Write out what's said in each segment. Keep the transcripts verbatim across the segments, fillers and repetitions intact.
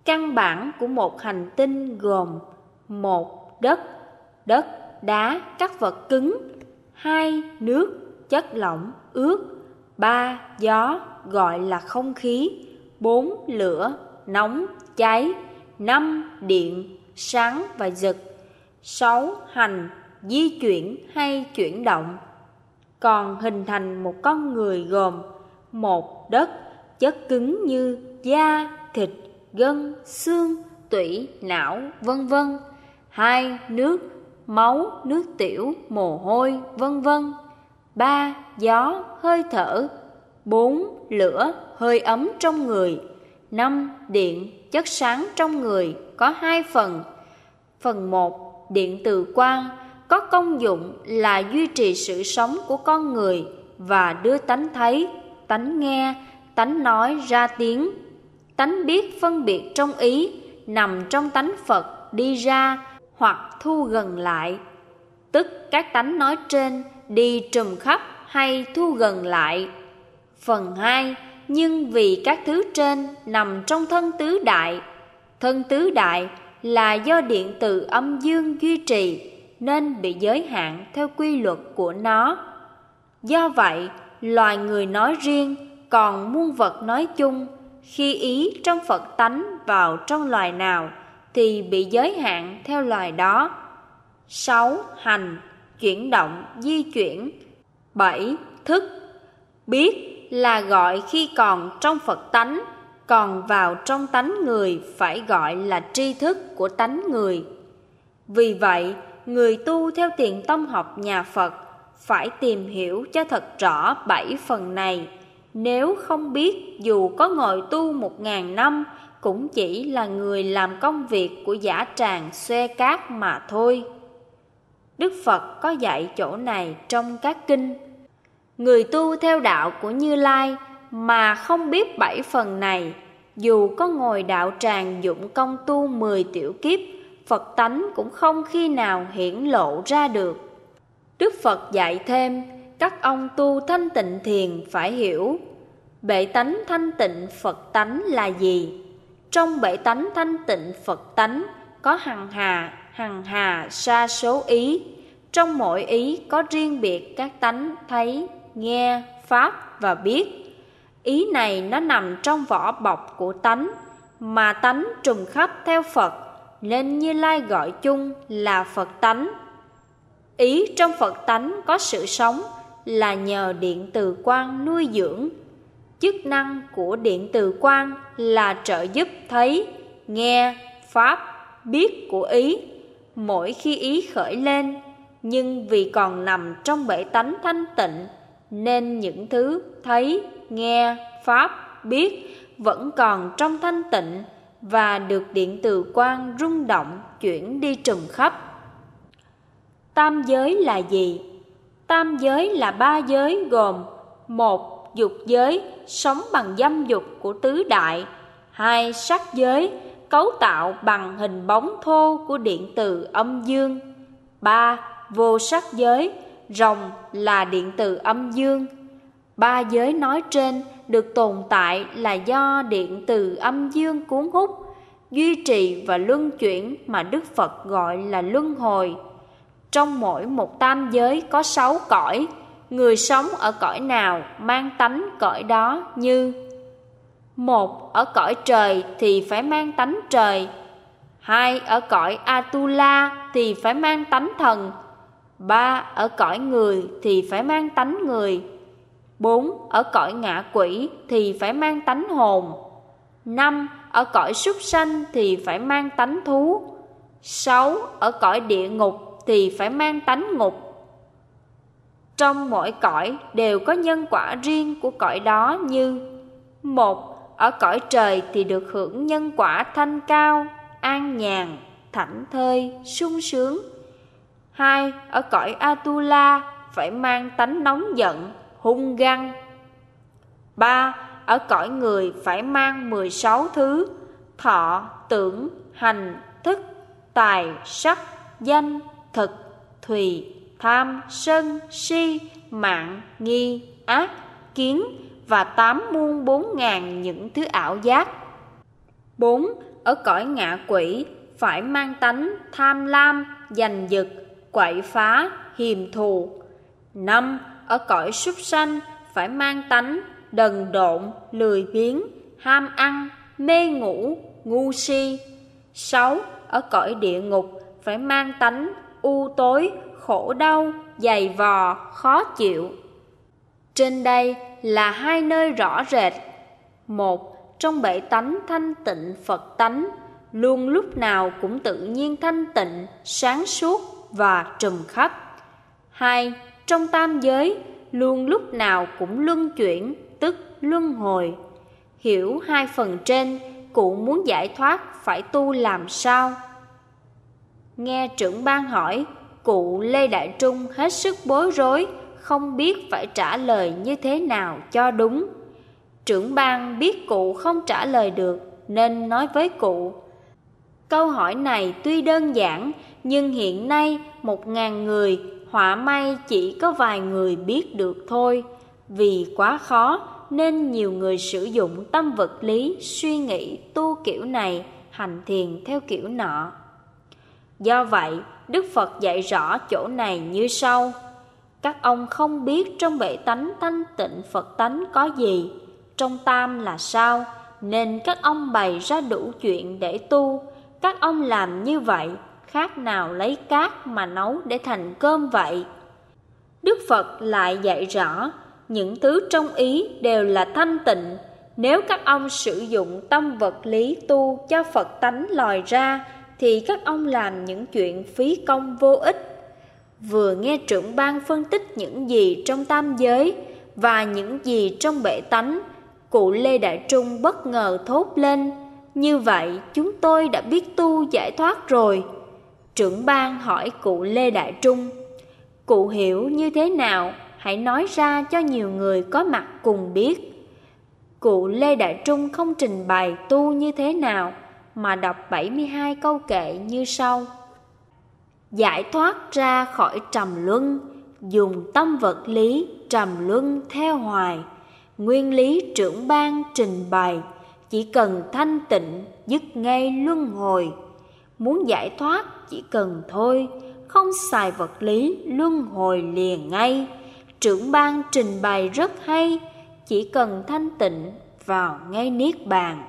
Căn bản của một hành tinh gồm: một đất, đất, đá, các vật cứng; hai nước, chất lỏng, ướt; ba gió, gọi là không khí; bốn lửa, nóng, cháy; năm điện, sáng và giật; sáu hành, di chuyển hay chuyển động. Còn hình thành một con người gồm: một đất, chất cứng như da, thịt, gân, xương, tủy, não, vân vân; hai nước, máu, nước tiểu, mồ hôi, vân vân; ba gió, hơi thở; bốn lửa, hơi ấm trong người; năm điện, chất sáng trong người, có hai phần. Phần một, điện từ quang, có công dụng là duy trì sự sống của con người và đưa tánh thấy, tánh nghe, tánh nói ra tiếng, tánh biết phân biệt trong ý nằm trong tánh Phật đi ra hoặc thu gần lại, tức các tánh nói trên đi trùm khắp hay thu gần lại. Phần hai, nhưng vì các thứ trên nằm trong thân tứ đại, thân tứ đại là do điện từ âm dương duy trì nên bị giới hạn theo quy luật của nó. Do vậy, loài người nói riêng, còn muôn vật nói chung, khi ý trong Phật tánh vào trong loài nào thì bị giới hạn theo loài đó. Sáu hành, chuyển động, di chuyển. Bảy thức, biết là gọi khi còn trong Phật tánh, còn vào trong tánh người phải gọi là tri thức của tánh người. Vì vậy, người tu theo tiền tông học nhà Phật phải tìm hiểu cho thật rõ bảy phần này. Nếu không biết, dù có ngồi tu một ngàn năm cũng chỉ là người làm công việc của giả tràng xoe cát mà thôi. Đức Phật có dạy chỗ này trong các kinh. Người tu theo đạo của Như Lai mà không biết bảy phần này, dù có ngồi đạo tràng dụng công tu mười tiểu kiếp, Phật tánh cũng không khi nào hiển lộ ra được. Đức Phật dạy thêm, các ông tu thanh tịnh thiền phải hiểu bệ tánh thanh tịnh Phật tánh là gì. Trong bệ tánh thanh tịnh Phật tánh có hằng hà, hằng hà sa số ý. Trong mỗi ý có riêng biệt các tánh thấy, nghe, pháp và biết. Ý này nó nằm trong vỏ bọc của tánh, mà tánh trùng khắp theo Phật, nên Như Lai gọi chung là Phật tánh. Ý trong Phật tánh có sự sống là nhờ điện từ quang nuôi dưỡng. Chức năng của điện từ quang là trợ giúp thấy, nghe, pháp, biết của ý mỗi khi ý khởi lên. Nhưng vì còn nằm trong bệ tánh thanh tịnh, nên những thứ thấy, nghe, pháp, biết vẫn còn trong thanh tịnh và được điện từ quang rung động chuyển đi trùm khắp. Tam giới là gì? Tam giới là ba giới gồm: một dục giới, sống bằng dâm dục của tứ đại; hai sắc giới, cấu tạo bằng hình bóng thô của điện từ âm dương; ba vô sắc giới, rồng là điện từ âm dương. Ba giới nói trên được tồn tại là do điện từ âm dương cuốn hút, duy trì và luân chuyển mà Đức Phật gọi là luân hồi. Trong mỗi một tam giới có sáu cõi, người sống ở cõi nào mang tánh cõi đó như: một ở cõi trời thì phải mang tánh trời; hai ở cõi Atula thì phải mang tánh thần; ba ở cõi người thì phải mang tánh người; bốn ở cõi ngạ quỷ thì phải mang tánh hồn; năm ở cõi súc sanh thì phải mang tánh thú; sáu ở cõi địa ngục thì phải mang tánh ngục. Trong mỗi cõi đều có nhân quả riêng của cõi đó như: một ở cõi trời thì được hưởng nhân quả thanh cao, an nhàn, thảnh thơi, sung sướng; hai ở cõi Atula phải mang tánh nóng giận, hung găng; ba ở cõi người phải mang mười sáu thứ: thọ, tưởng, hành, thức, tài, sắc, danh, thực, thùy, tham, sân, si, mạng, nghi, ác, kiến và tám muôn bốn ngàn những thứ ảo giác. Bốn ở cõi ngạ quỷ phải mang tánh tham lam, giành giật, quậy phá, hiềm thù. Năm, ở cõi súc sanh phải mang tánh đần độn, lười biếng, ham ăn, mê ngủ, ngu si. Sáu, ở cõi địa ngục phải mang tánh u tối, khổ đau, dày vò, khó chịu. Trên đây là hai nơi rõ rệt. Một, trong bệ tánh thanh tịnh Phật tánh, luôn lúc nào cũng tự nhiên thanh tịnh, sáng suốt và trùm khắp. Hai, trong tam giới, luôn lúc nào cũng luân chuyển, tức luân hồi. Hiểu hai phần trên, cụ muốn giải thoát phải tu làm sao? Nghe trưởng ban hỏi, cụ Lê Đại Trung hết sức bối rối, không biết phải trả lời như thế nào cho đúng. Trưởng ban biết cụ không trả lời được nên nói với cụ: câu hỏi này tuy đơn giản, nhưng hiện nay một ngàn người, họa may chỉ có vài người biết được thôi. Vì quá khó nên nhiều người sử dụng tâm vật lý, suy nghĩ tu kiểu này, hành thiền theo kiểu nọ. Do vậy, Đức Phật dạy rõ chỗ này như sau: các ông không biết trong bệ tánh thanh tịnh Phật tánh có gì, trong tam là sao, nên các ông bày ra đủ chuyện để tu. Các ông làm như vậy, khác nào lấy cát mà nấu để thành cơm vậy. Đức Phật lại dạy rõ, những thứ trong ý đều là thanh tịnh. Nếu các ông sử dụng tâm vật lý tu cho Phật tánh lòi ra, thì các ông làm những chuyện phí công vô ích. Vừa nghe trưởng ban phân tích những gì trong tam giới và những gì trong bệ tánh, cụ Lê Đại Trung bất ngờ thốt lên: như vậy chúng tôi đã biết tu giải thoát rồi. Trưởng ban hỏi cụ Lê Đại Trung: cụ hiểu như thế nào? Hãy nói ra cho nhiều người có mặt cùng biết. Cụ Lê Đại Trung không trình bày tu như thế nào, mà đọc bảy mươi hai câu kệ như sau: giải thoát ra khỏi trầm luân, dùng tâm vật lý trầm luân theo hoài. Nguyên lý trưởng ban trình bày, chỉ cần thanh tịnh dứt ngay luân hồi. Muốn giải thoát chỉ cần thôi, không xài vật lý luân hồi liền ngay. Trưởng ban trình bày rất hay, chỉ cần thanh tịnh vào ngay niết bàn.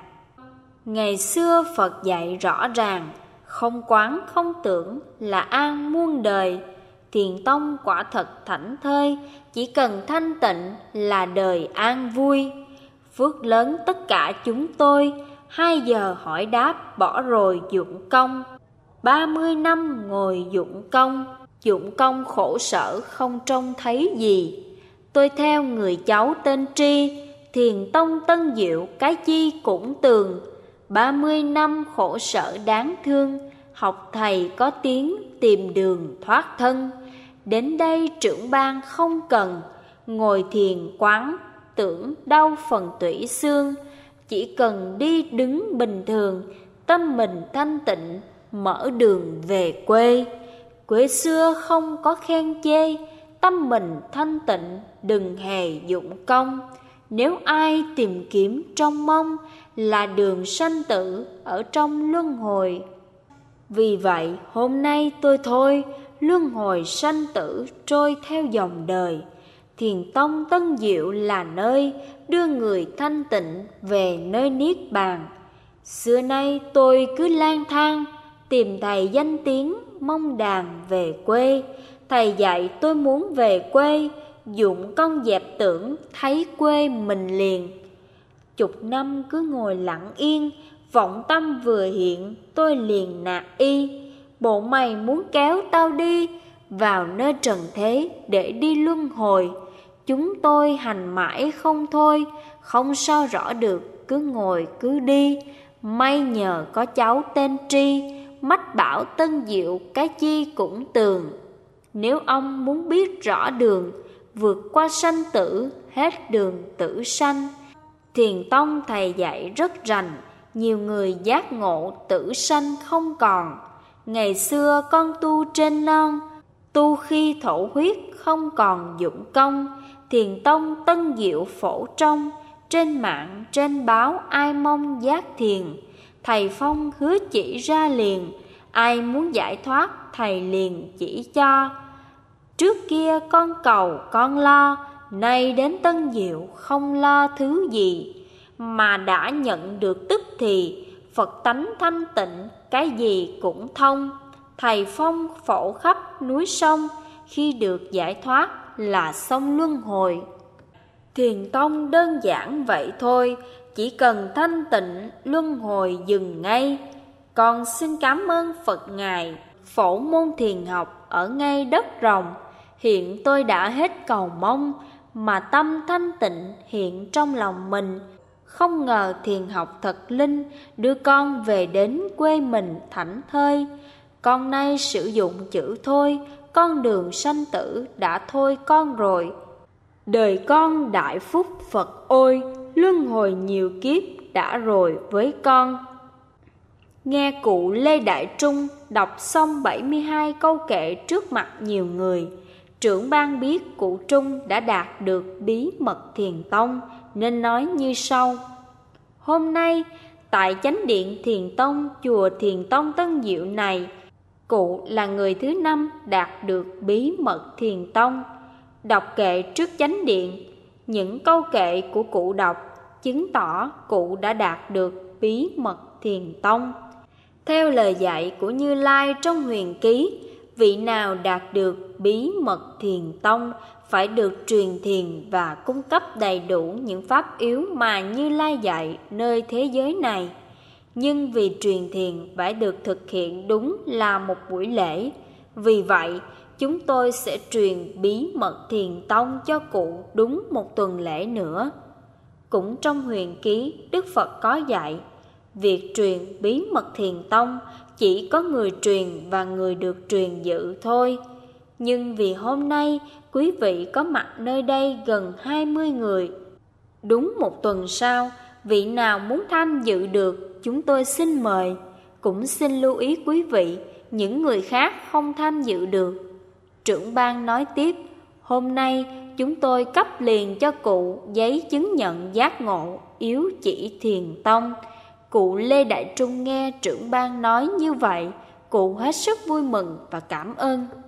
Ngày xưa Phật dạy rõ ràng, không quán không tưởng là an muôn đời. Thiền tông quả thật thảnh thơi, chỉ cần thanh tịnh là đời an vui. Phước lớn tất cả chúng tôi, hai giờ hỏi đáp bỏ rồi dụng công. Ba mươi năm ngồi dụng công, dụng công khổ sở không trông thấy gì. Tôi theo người cháu tên Tri, thiền tông Tân Diệu cái chi cũng tường. Ba mươi năm khổ sở đáng thương, học thầy có tiếng tìm đường thoát thân. Đến đây trưởng ban không cần, ngồi thiền quán tưởng đau phần tủy xương. Chỉ cần đi đứng bình thường, tâm mình thanh tịnh, mở đường về quê. Quê xưa không có khen chê, tâm mình thanh tịnh, đừng hề dụng công. Nếu ai tìm kiếm trong mong, là đường sanh tử ở trong luân hồi. Vì vậy hôm nay tôi thôi, luân hồi sanh tử trôi theo dòng đời. Thiền tông Tân Diệu là nơi đưa người thanh tịnh về nơi niết bàn. Xưa nay tôi cứ lang thang, tìm thầy danh tiếng, mong đàn về quê. Thầy dạy tôi muốn về quê, dụng công dẹp tưởng, thấy quê mình liền. Chục năm cứ ngồi lặng yên, vọng tâm vừa hiện, tôi liền nạp y. Bộ mày muốn kéo tao đi vào nơi trần thế để đi luân hồi. Chúng tôi hành mãi không thôi, không sao rõ được, cứ ngồi cứ đi. May nhờ có cháu tên Tri, mách bảo Tân Diệu cái chi cũng tường. Nếu ông muốn biết rõ đường, vượt qua sanh tử, hết đường tử sanh. Thiền tông thầy dạy rất rành, nhiều người giác ngộ tử sanh không còn. Ngày xưa con tu trên non, tu khi thổ huyết không còn dụng công. Thiền tông Tân Diệu phổ trong, trên mạng trên báo ai mong giác thiền. Thầy Phong hứa chỉ ra liền, ai muốn giải thoát thầy liền chỉ cho. Trước kia con cầu con lo, nay đến Tân Diệu không lo thứ gì, mà đã nhận được tức thì Phật tánh thanh tịnh, cái gì cũng thông. Thầy Phong phổ khắp núi sông, khi được giải thoát là xong luân hồi. Thiền tông đơn giản vậy thôi, chỉ cần thanh tịnh luân hồi dừng ngay. Con xin cảm ơn Phật Ngài phổ môn thiền học ở ngay đất Rồng. Hiện tôi đã hết cầu mong, mà tâm thanh tịnh hiện trong lòng mình. Không ngờ thiền học thật linh, đưa con về đến quê mình thảnh thơi. Con nay sử dụng chữ thôi, con đường sanh tử đã thôi con rồi. Đời con đại phúc Phật ôi, luân hồi nhiều kiếp đã rồi với con. Nghe cụ Lê Đại Trung đọc xong bảy mươi hai câu kệ trước mặt nhiều người, trưởng ban biết cụ Trung đã đạt được bí mật thiền tông, nên nói như sau. Hôm nay, tại chánh điện Thiền Tông, chùa Thiền Tông Tân Diệu này, cụ là người thứ năm đạt được bí mật thiền tông. Đọc kệ trước chánh điện, những câu kệ của cụ đọc chứng tỏ cụ đã đạt được bí mật thiền tông. Theo lời dạy của Như Lai trong huyền ký, vị nào đạt được bí mật thiền tông phải được truyền thiền và cung cấp đầy đủ những pháp yếu mà Như Lai dạy nơi thế giới này. Nhưng vì truyền thiền phải được thực hiện đúng là một buổi lễ, vì vậy chúng tôi sẽ truyền bí mật thiền tông cho cụ đúng một tuần lễ nữa. Cũng trong huyền ký, Đức Phật có dạy, việc truyền bí mật thiền tông chỉ có người truyền và người được truyền dự thôi. Nhưng vì hôm nay quý vị có mặt nơi đây gần hai mươi người, đúng một tuần sau, vị nào muốn tham dự được chúng tôi xin mời. Cũng xin lưu ý quý vị, những người khác không tham dự được. Trưởng ban nói tiếp, hôm nay chúng tôi cấp liền cho cụ giấy chứng nhận giác ngộ yếu chỉ thiền tông. Cụ Lê Đại Trung nghe trưởng ban nói như vậy, cụ hết sức vui mừng và cảm ơn.